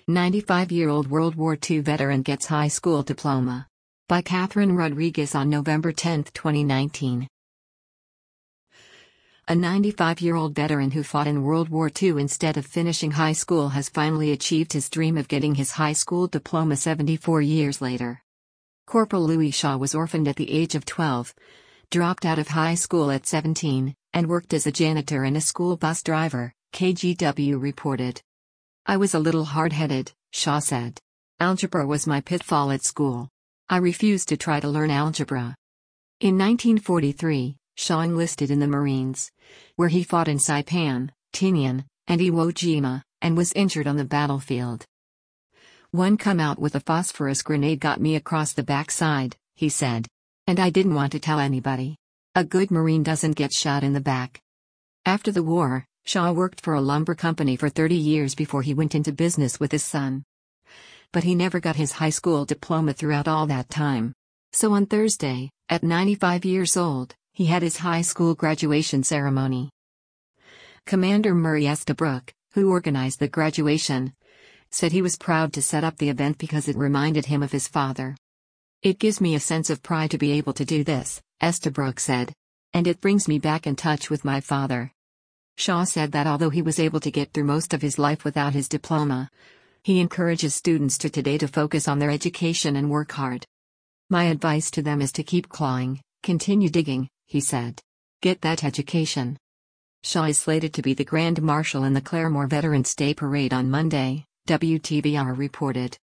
95-year-old World War II veteran gets high school diploma. By Catherine Rodriguez on November 10, 2019. A 95-year-old veteran who fought in World War II instead of finishing high school has finally achieved his dream of getting his high school diploma 74 years later. Corporal Louis Shaw was orphaned at the age of 12, dropped out of high school at 17, and worked as a janitor and a school bus driver, KGW reported. "I was a little hard-headed," Shaw said. "Algebra was my pitfall at school. I refused to try to learn algebra." In 1943, Shaw enlisted in the Marines, where he fought in Saipan, Tinian, and Iwo Jima, and was injured on the battlefield. "One come out with a phosphorus grenade got me across the backside," he said. "And I didn't want to tell anybody. A good Marine doesn't get shot in the back." After the war, Shaw worked for a lumber company for 30 years before he went into business with his son. But he never got his high school diploma throughout all that time. So on Thursday, at 95 years old, he had his high school graduation ceremony. Commander Murray Estabrook, who organized the graduation, said he was proud to set up the event because it reminded him of his father. "It gives me a sense of pride to be able to do this," Estabrook said. "And it brings me back in touch with my father." Shaw said that although he was able to get through most of his life without his diploma, he encourages students today to focus on their education and work hard. "My advice to them is to keep clawing, continue digging," he said. "Get that education." Shaw is slated to be the Grand Marshal in the Claremore Veterans Day Parade on Monday, WTVR reported.